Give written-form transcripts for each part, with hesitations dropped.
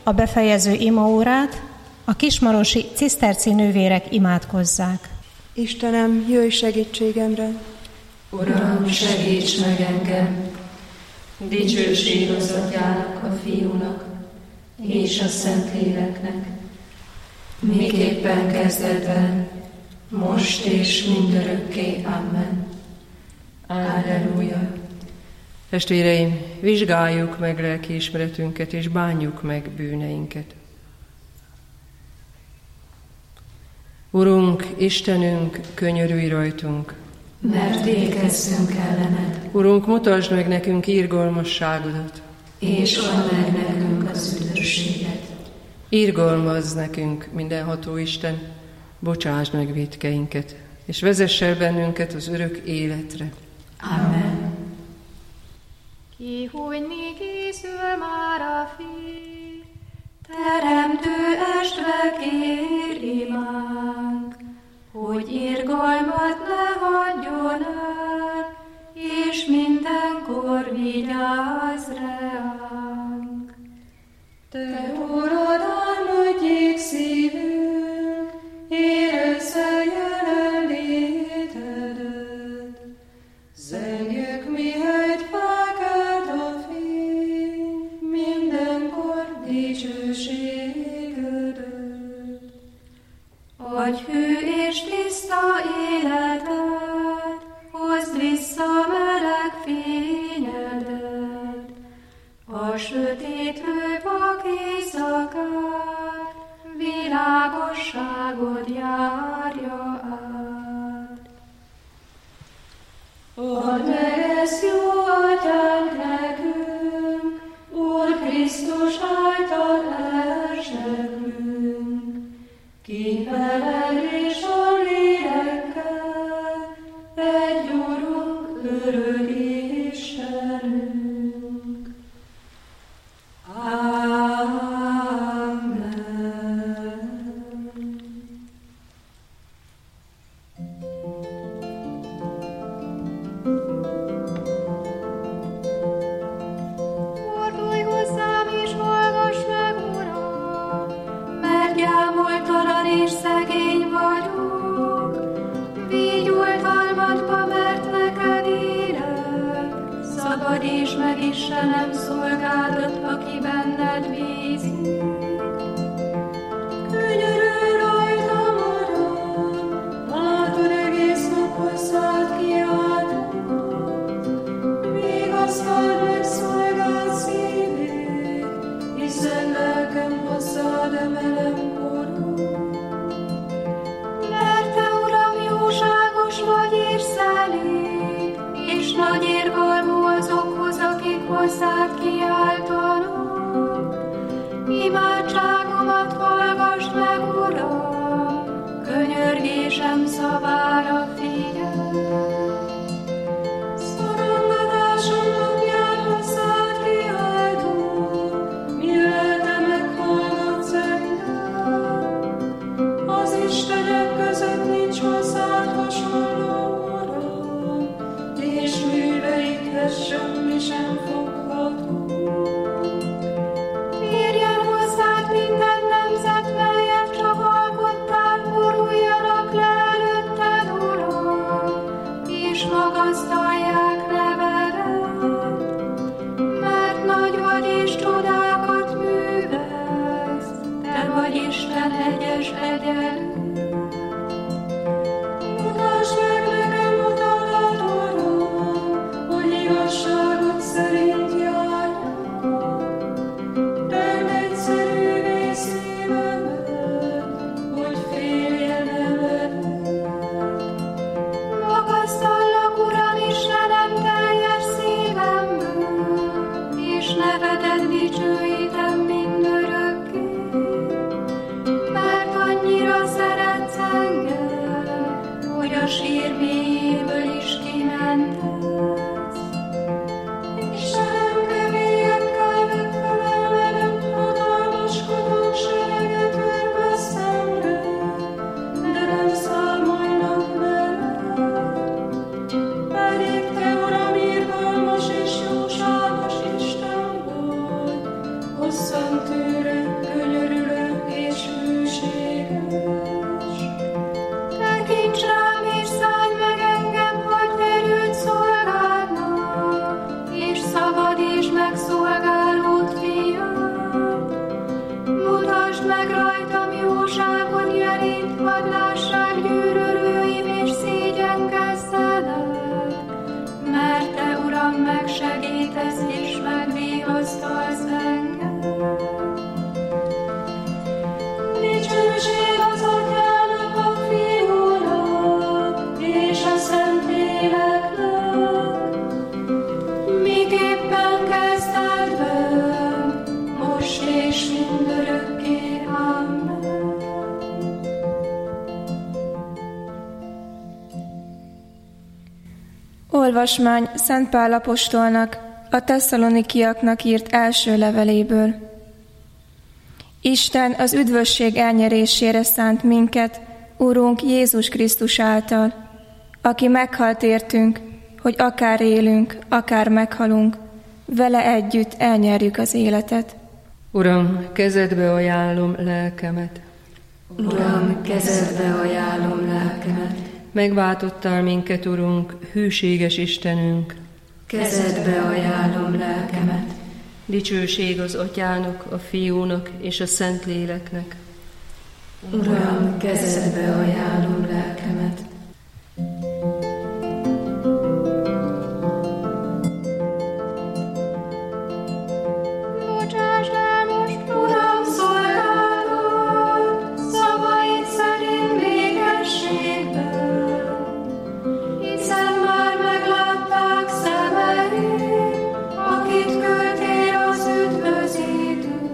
a befejező imaórát a kismarosi ciszterci nővérek imádkozzák. Istenem, jöjj segítségemre! Uram, segíts meg engem! Dicsőség az Atyának, a Fiúnak és a Szentléleknek, miképpen kezdetben, most és mindörökké. Amen. Alleluja. Testvéreim, vizsgáljuk meg lelkiismeretünket, és bánjuk meg bűneinket. Urunk, Istenünk, könyörülj rajtunk! Mert végezzünk ellened. Urunk, mutasd meg nekünk irgalmasságodat, és add meg nekünk az üdvösséget. Irgalmazz nekünk, mindenható Isten, bocsásd meg vétkeinket, és vezess el bennünket az örök életre. Amen. Ki hunyni készül már a fény, Teremtő estve kér imánk, hogy irgalmat ne hagyjon el, és mindenkor vigyázz ránk. Te, Urad, álmodjék szívünk, érezze jelenlétedet. Zengjük, mihelyt felkelt a fény, mindenkor dicsőségedet. Adj hű és tiszta életet, hozd vissza meleg fényedet, a sötétlő vak éjszakát, világosságod járja át. Add meg ezt, jó Atyánk, nekünk, Úr Krisztus által elsőkünk, ki veled és a lélekkel, egy Urunk, örök Istenünk. Amen. fordulj hozzám és hallgass meg, Uram, Mert gyámoltalan és szegény vagyok, vígyultalmadba, mert neked élek. Szabadíts meg, Istenem, szolgádat, aki benned bízik. Könyörülj rajtam, Uram, látod, egész nap hozzád kiáltott. Vigasztald meg szolgád szívét, hiszen lelkem hozzád emelem korod. Mert te, Uram, jóságos vagy és szelíd, és nagy irgalmú azokhoz, akik hozzád kiáltanak. Imádságomat hallgass meg, Uram, könyörgésem szavára figyelj. Szorongatásom napján hozzád kiáltok, mi lelke meghallgatsz engem. Az istenek között nincs hozzád hasonló, Uram, és műveikhez semmi sem fogható. Térjen hozzád minden nemzet, melyet csak alkottál, boruljanak le előtted, és mindörökké. Amen. Olvasmány Szent Pál apostolnak a tesszalonikiaknak írt első leveléből. Isten az üdvösség elnyerésére szánt minket, Urunk Jézus Krisztus által, aki meghalt értünk, hogy akár élünk, akár meghalunk, vele együtt elnyerjük az életet. Uram, kezedbe ajánlom lelkemet. Uram, kezedbe ajánlom lelkemet. Megváltottál minket, Urunk, hűséges Istenünk. Kezedbe ajánlom lelkemet. Dicsőség az Atyának, a Fiúnak és a Szentléleknek. Uram, kezedbe ajánlom lelkemet. Bocsásd el most, Uram, szolgálod, szavaid szerint végességben, hiszen már meglátták szemeid, akit küldtél az üdvözítőt.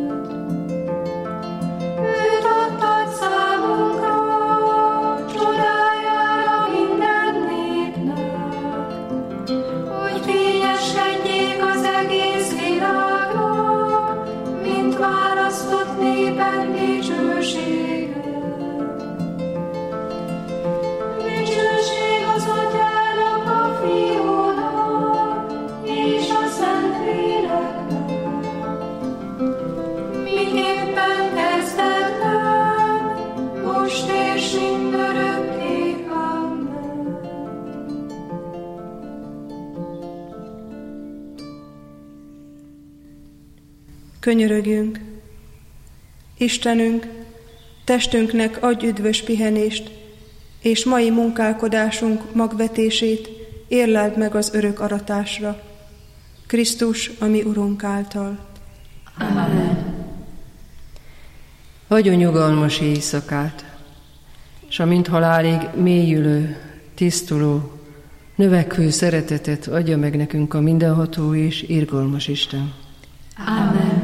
Őt adtad számunkra, csodájára minden népnek, hogy fényeskedjék az egész világnak, mint választott néped dicsősége. Dicsőség az Atyának, a Fiúnak és a Szentléleknek, miképpen kezdetben, most és mindörökké. Amen. Könyörögjünk. Istenünk, testünknek adj üdvös pihenést, és mai munkálkodásunk magvetését érleld meg az örök aratásra. Krisztus, a mi Urunk által. Amen. Adjon nyugalmas éjszakát, s amint halálig mélyülő, tisztuló, növekvő szeretetet adja meg nekünk a mindenható és irgalmas Isten. Amen.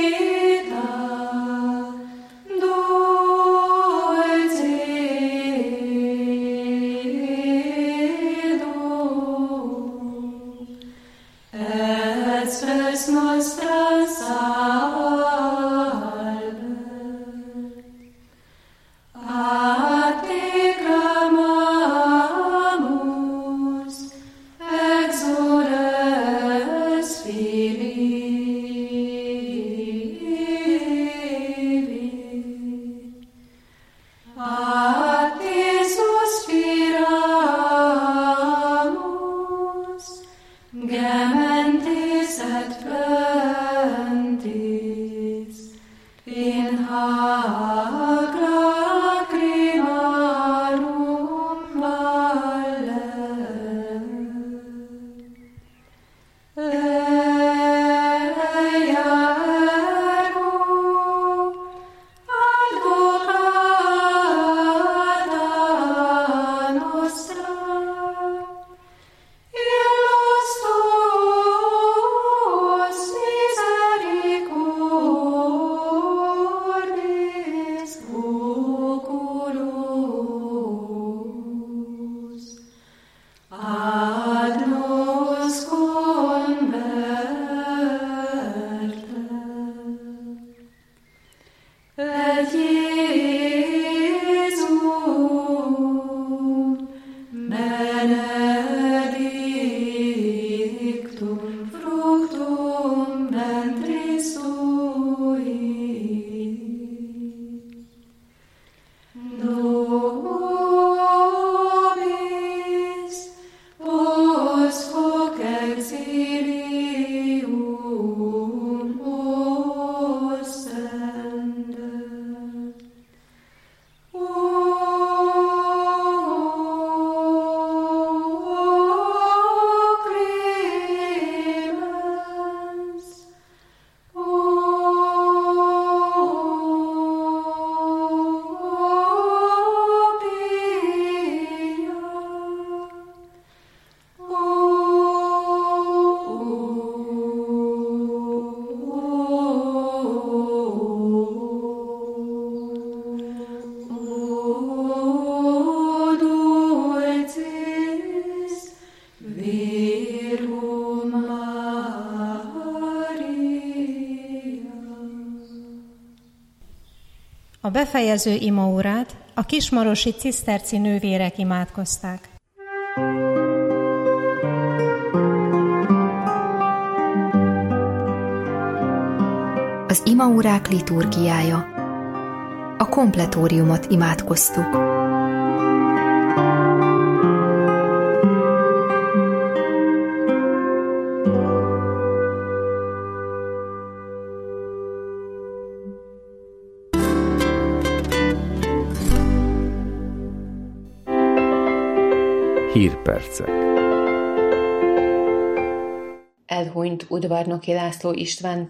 Vita, dolce A befejező imaórát a kismarosi ciszterci nővérek imádkozták. Az imaórák liturgiája. A kompletóriumot imádkoztuk. Hírpercek. Elhunyt Udvarnoki László István